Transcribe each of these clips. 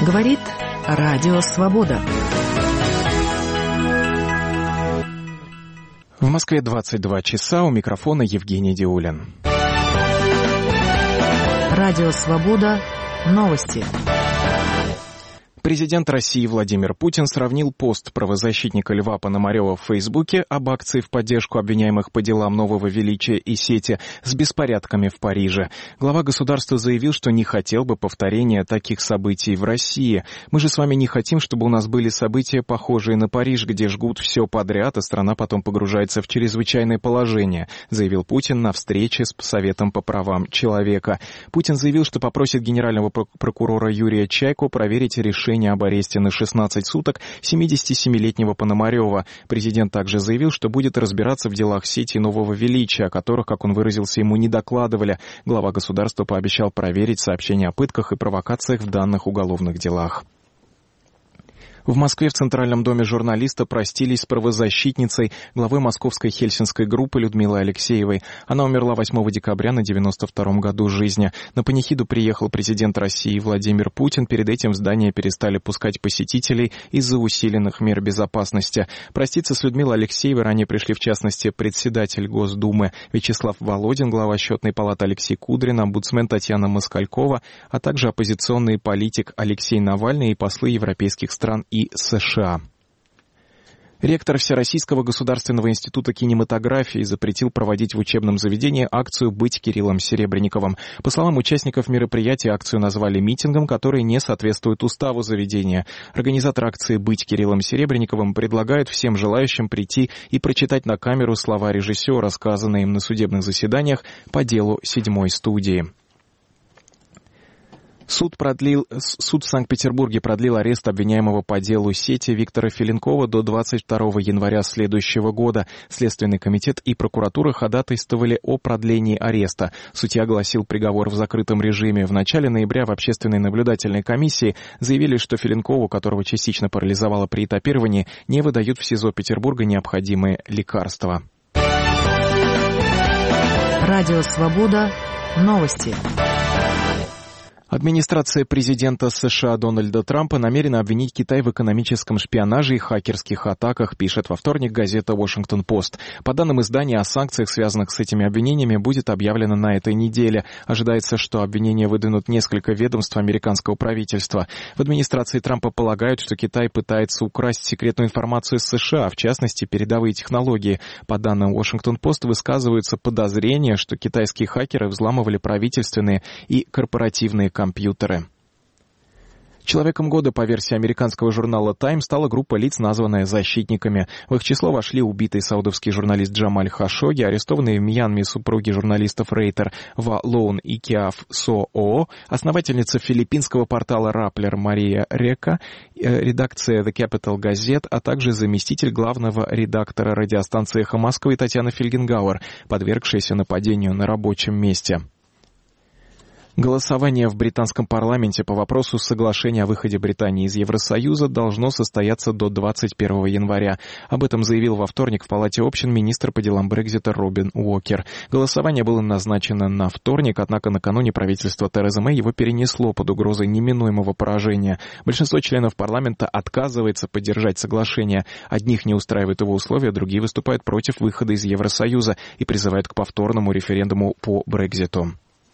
Говорит Радио Свобода. В Москве 22 часа, у микрофона Евгений Диулин. Радио Свобода. Новости. Президент России Владимир Путин сравнил пост правозащитника Льва Пономарёва в Фейсбуке об акции в поддержку обвиняемых по делам Нового Величия и Сети с беспорядками в Париже. Глава государства заявил, что не хотел бы повторения таких событий в России. «Мы же с вами не хотим, чтобы у нас были события, похожие на Париж, где жгут все подряд, а страна потом погружается в чрезвычайное положение», заявил Путин на встрече с Советом по правам человека. Путин заявил, что попросит генерального прокурора Юрия Чайку проверить решение об аресте на 16 суток 77-летнего Пономарёва. Президент также заявил, что будет разбираться в делах Сети Нового Величия, о которых, как он выразился, ему не докладывали. Глава государства пообещал проверить сообщения о пытках и провокациях в данных уголовных делах. В Москве в Центральном доме журналиста простились с правозащитницей, главой московской хельсинской группы Людмилой Алексеевой. Она умерла 8 декабря на 92-м году жизни. На панихиду приехал президент России Владимир Путин. Перед этим в здание перестали пускать посетителей из-за усиленных мер безопасности. Проститься с Людмилой Алексеевой ранее пришли, в частности, председатель Госдумы Вячеслав Володин, глава Счетной палаты Алексей Кудрин, омбудсмен Татьяна Москалькова, а также оппозиционный политик Алексей Навальный и послы европейских стран и США. Ректор Всероссийского государственного института кинематографии запретил проводить в учебном заведении акцию «Быть Кириллом Серебренниковым». По словам участников мероприятия, акцию назвали митингом, который не соответствует уставу заведения. Организатор акции «Быть Кириллом Серебренниковым» предлагает всем желающим прийти и прочитать на камеру слова режиссера, сказанные им на судебных заседаниях по делу 7-й студии. Суд в Санкт-Петербурге продлил арест обвиняемого по делу Сети Виктора Филенкова до 22 января следующего года. Следственный комитет и прокуратура ходатайствовали о продлении ареста. Судья огласил приговор в закрытом режиме. В начале ноября в общественной наблюдательной комиссии заявили, что Филенкову, которого частично парализовало при этапировании, не выдают в СИЗО Петербурга необходимые лекарства. Радио Свобода. Новости. Администрация президента США Дональда Трампа намерена обвинить Китай в экономическом шпионаже и хакерских атаках, пишет во вторник газета «Вашингтон-Пост». По данным издания, о санкциях, связанных с этими обвинениями, будет объявлено на этой неделе. Ожидается, что обвинения выдвинут несколько ведомств американского правительства. В администрации Трампа полагают, что Китай пытается украсть секретную информацию из США, в частности, передовые технологии. По данным «Вашингтон-Пост» высказываются подозрения, что китайские хакеры взламывали правительственные и корпоративные компьютеры. Человеком года по версии американского журнала Time стала группа лиц, названная «защитниками». В их число вошли убитый саудовский журналист Джамаль Хашогги, арестованные в Мьянме супруги журналистов Рейтер Ва Лоун и Киаф Со Оо, основательница филиппинского портала Rappler Мария Река, редакция The Capital Gazette, а также заместитель главного редактора радиостанции «Эхо Москвы» Татьяна Фельгенгауэр, подвергшаяся нападению на рабочем месте. Голосование в британском парламенте по вопросу соглашения о выходе Британии из Евросоюза должно состояться до 21 января. Об этом заявил во вторник в Палате общин министр по делам Брексита Робин Уокер. Голосование было назначено на вторник, однако накануне правительство Терезы Мэй его перенесло под угрозой неминуемого поражения. Большинство членов парламента отказывается поддержать соглашение. Одних не устраивают его условия, другие выступают против выхода из Евросоюза и призывают к повторному референдуму по Брекситу.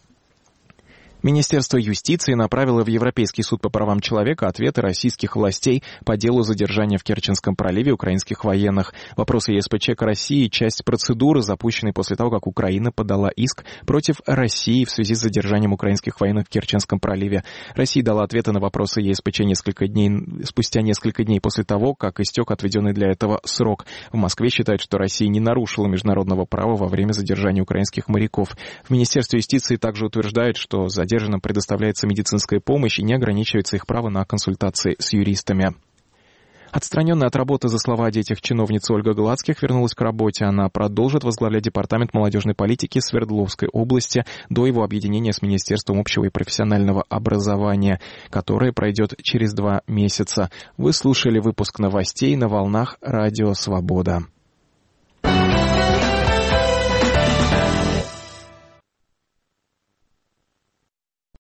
Министерство юстиции направило в Европейский суд по правам человека ответы российских властей по делу задержания в Керченском проливе украинских военных. Вопросы ЕСПЧ к России – часть процедуры, запущенной после того, как Украина подала иск против России в связи с задержанием украинских военных в Керченском проливе. Россия дала ответы на вопросы ЕСПЧ спустя несколько дней после того, как истек отведенный для этого срок. В Москве считают, что Россия не нарушила международного права во время задержания украинских моряков. В Министерстве юстиции также утверждают, что задержанным предоставляется медицинская помощь и не ограничивается их право на консультации с юристами. Отстраненная от работы за слова о детях чиновница Ольга Гладских вернулась к работе. Она продолжит возглавлять Департамент молодежной политики Свердловской области до его объединения с Министерством общего и профессионального образования, которое пройдет через 2 месяца. Вы слушали выпуск новостей на волнах Радио Свобода.